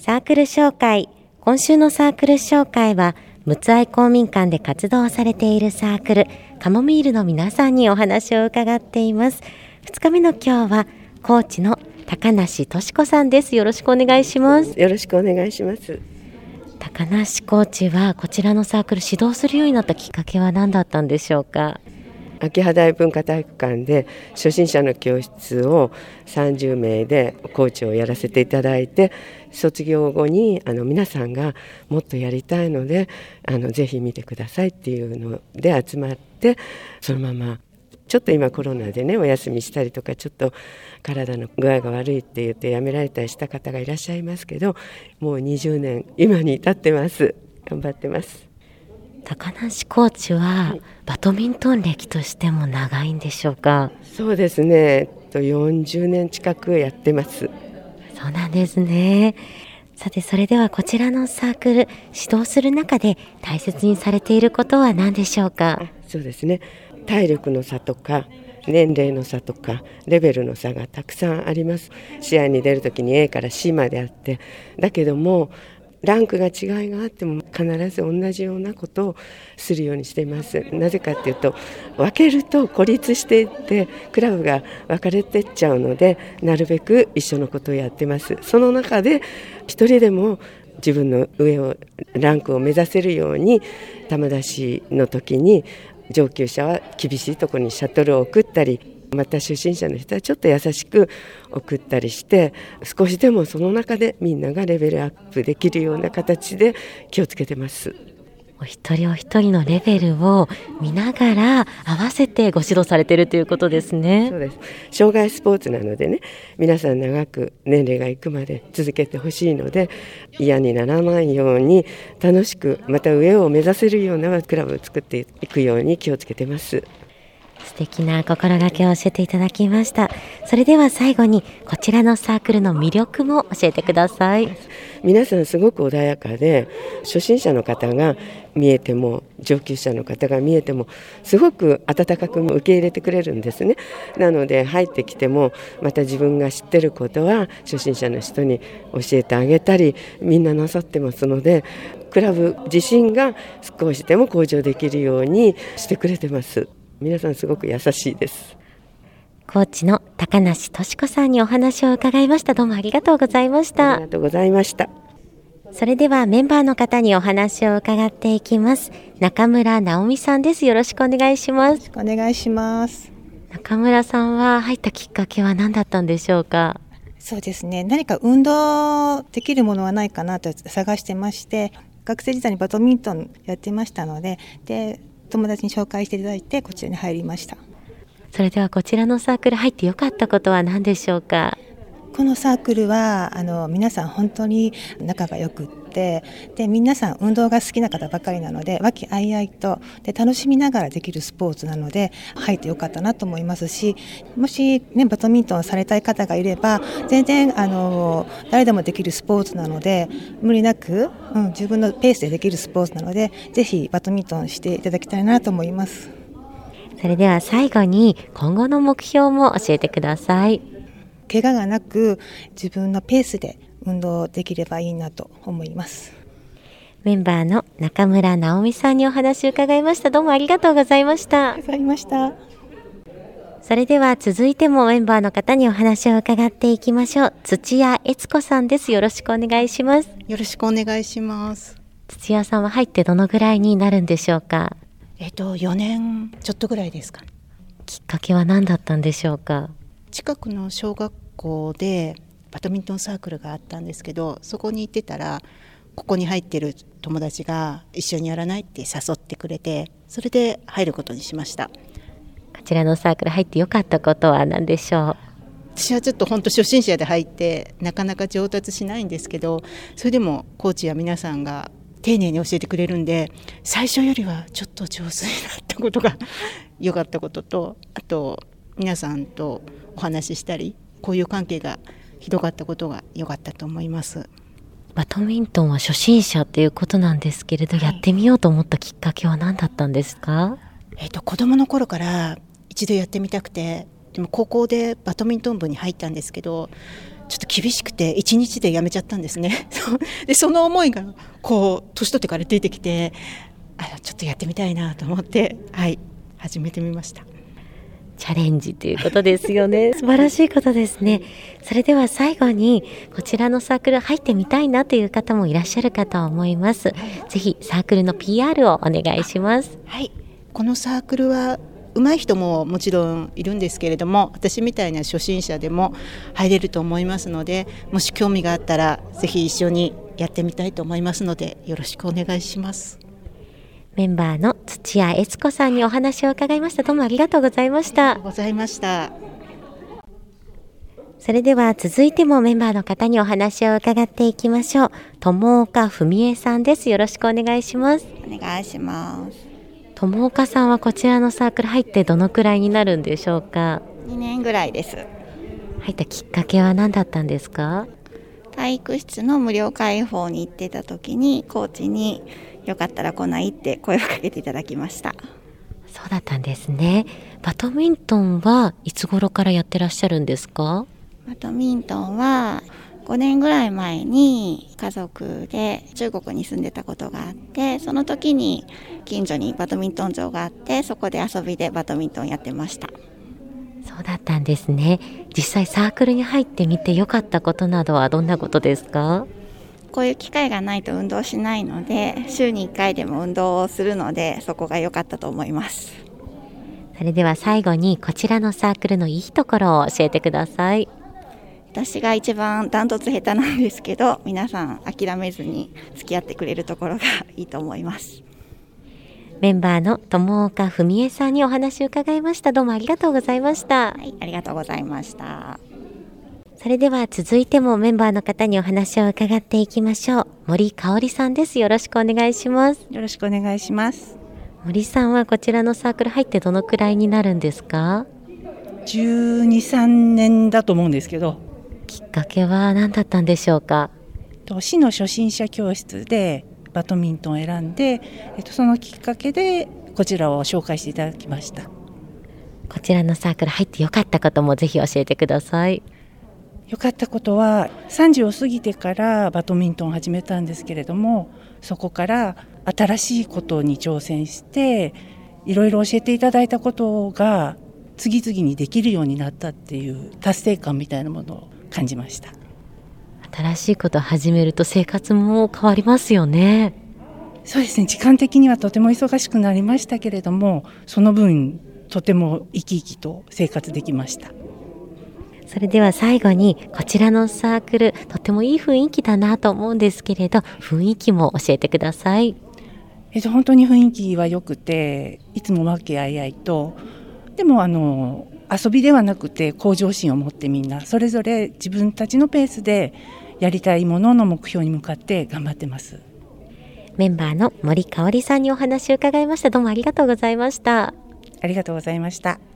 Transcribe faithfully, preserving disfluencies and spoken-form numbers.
サークル紹介。今週のサークル紹介は陸奥愛公民館で活動されているサークルカモミールの皆さんにお話を伺っています。ふつかめの今日はコーチの高梨俊子さんです。よろしくお願いします。 よろしくお願いします。 高梨コーチはこちらのサークル指導するようになったきっかけは何だったんでしょうか？ 秋葉台文化体育館で初心者の教室をさんじゅうめいでコーチをやらせていただいて、卒業後にあの皆さんがもっとやりたいのであのぜひ見てくださいっていうので集まって、そのままちょっと今コロナでねお休みしたりとか、ちょっと体の具合が悪いって言ってやめられたりした方がいらっしゃいますけど、もうにじゅうねん今に至ってます。頑張ってます。 高梨コーチはバドミントン歴としても長いんでしょうか？ そうですね、よんじゅうねん近くやってます。 そうなんですね。さて、それではこちらのサークル指導する中で大切にされていることは何でしょうか？ あ、そうですね、体力の差とか年齢の差とかレベルの差がたくさんあります。試合に出るときに エー から シー まであって、だけどもランクが違いがあっても必ず同じようなことをするようにしています。なぜかっていうと、分けると孤立していってクラブが分かれてっちゃうので、なるべく一緒のことをやってます。その中で一人でも自分の上をランクを目指せるように、球出しの時に上級者は厳しいところにシャトルを送ったり、また初心者の人はちょっと優しく送ったりして、少しでもその中でみんながレベルアップできるような形で気をつけてます。 お一人お一人のレベルを見ながら合わせてご指導されているということですね。 そうです。障害スポーツなのでね、皆さん長く年齢がいくまで続けてほしいので、嫌にならないように楽しく、また上を目指せるようなクラブを作っていくように気をつけてます。 素敵な心がけを教えていただきました。それでは最後にこちらのサークルの魅力も教えてください。 皆さんすごく穏やかで、初心者の方が見えても上級者の方が見えてもすごく温かく受け入れてくれるんですね。なので入ってきてもまた自分が知ってることは初心者の人に教えてあげたりみんななさってますので、クラブ自身が少しでも向上できるようにしてくれてます。皆さんすごく優しいです。 コーチの高梨俊子さんにお話を伺いました。どうもありがとうございました。 ありがとうございました。 それではメンバーの方にお話を伺っていきます。中村直美さんです。よろしくお願いします。 お願いします。 中村さんは入ったきっかけは何だったんでしょうか？ そうですね、何か運動できるものはないかなと探してまして、学生時代にバドミントンやってましたので、で友達に紹介していただいてこちらに入りました。 それではこちらのサークル入ってよかったことは何でしょうか？ このサークルはあの皆さん本当に仲が良くって、で皆さん運動が好きな方ばかりなので、和気あいあいとで楽しみながらできるスポーツなので入ってよかったなと思いますし、もし、ね、バドミントンされたい方がいれば全然あの誰でもできるスポーツなので、無理なく、うん、自分のペースでできるスポーツなので、ぜひバドミントンしていただきたいなと思います。 それでは最後に今後の目標も教えてください。 怪我がなく自分のペースで運動できればいいなと思います。 メンバーの中村直美さんにお話を伺いました。どうもありがとうございました。 ありがとうございました。 それでは続いてもメンバーの方にお話を伺っていきましょう。土屋悦子さんです。よろしくお願いします。 よろしくお願いします。 土屋さんは入ってどのぐらいになるんでしょうか？ えっとよねんちょっとぐらいですかね。 きっかけは何だったんでしょうか？ 近くの小学校でバドミントンサークルがあったんですけど、そこに行ってたらここに入ってる友達が一緒にやらないって誘ってくれて、それで入ることにしました。 こちらのサークル入ってよかったことは何でしょう？ 私はちょっと本当初心者で入ってなかなか上達しないんですけど、それでもコーチや皆さんが丁寧に教えてくれるんで、最初よりはちょっと上手になったことが良かったことと、あと皆さんとお話ししたり交友関係がひどかったことが良かったと思います。 バドミントンは初心者っていうことなんですけれど、はい、やってみようと思ったきっかけは何だったんですか？ えーと、子供の頃から一度やってみたくて、でも高校でバドミントン部に入ったんですけど、 ちょっと厳しくていちにちで辞めちゃったんですねでその思いがこう年取ってから出てきて、あちょっとやってみたいなと思って、はい、始めてみました。 チャレンジということですよね素晴らしいことですね。それでは最後にこちらのサークル入ってみたいなという方もいらっしゃるかと思います。ぜひサークルの ピーアール をお願いします。 はい、このサークルは上手い人ももちろんいるんですけれども、私みたいな初心者でも入れると思いますので、もし興味があったらぜひ一緒にやってみたいと思いますので、よろしくお願いします。 メンバーの土屋悦子さんにお話を伺いました。どうもありがとうございました。 ありがとうございました。 それでは続いてもメンバーの方にお話を伺っていきましょう。友岡文江さんです。よろしくお願いします。 お願いします。 友岡さんはこちらのサークル入ってどのくらいになるんでしょうか？ にねんぐらいです。 入ったきっかけは何だったんですか？ 体育室の無料開放に行ってた時にコーチによかったら来ないって声をかけていただきました。 そうだったんですね。バドミントンはいつ頃からやってらっしゃるんですか？ バドミントンはごねんぐらい前に家族で中国に住んでたことがあって、その時に近所にバドミントン場があって、そこで遊びでバドミントンやってました。 そうだったんですね。実際サークルに入ってみて良かったことなどはどんなことですか？ こういう機会がないと運動しないので、週にいっかいでも運動をするので、そこが良かったと思います。 それでは最後にこちらのサークルのいいところを教えてください。 私が一番ダントツ下手なんですけど、皆さん諦めずに付き合ってくれるところがいいと思います。 メンバーの友岡文江さんにお話を伺いました。どうもありがとうございました。 はい、ありがとうございました。 それでは続いてもメンバーの方にお話を伺っていきましょう。森香織さんです。よろしくお願いします。 よろしくお願いします。 森さんはこちらのサークル入ってどのくらいになるんですか？ じゅうに、さんねんだと思うんですけど。 きっかけは何だったんでしょうか？ 市の初心者教室でバドミントンを選んで、えっと、そのきっかけでこちらを紹介していただきました。 こちらのサークル入ってよかったこともぜひ教えてください。 よかったことはさんじを過ぎてからバドミントンを始めたんですけれども、そこから新しいことに挑戦していろいろ教えていただいたことが次々にできるようになったっていう達成感みたいなものを感じました。 新しいことを始めると生活も変わりますよね。 そうですね、時間的にはとても忙しくなりましたけれども、その分とても生き生きと生活できました。 それでは最後にこちらのサークルとてもいい雰囲気だなと思うんですけれど、雰囲気も教えてください。 えっと、本当に雰囲気は良くて、いつも和気あいあいと、でもあの遊びではなくて向上心を持ってみんなそれぞれ自分たちのペースでやりたいものの目標に向かって頑張ってます。 メンバーの森香織さんにお話を伺いました。どうもありがとうございました。 ありがとうございました。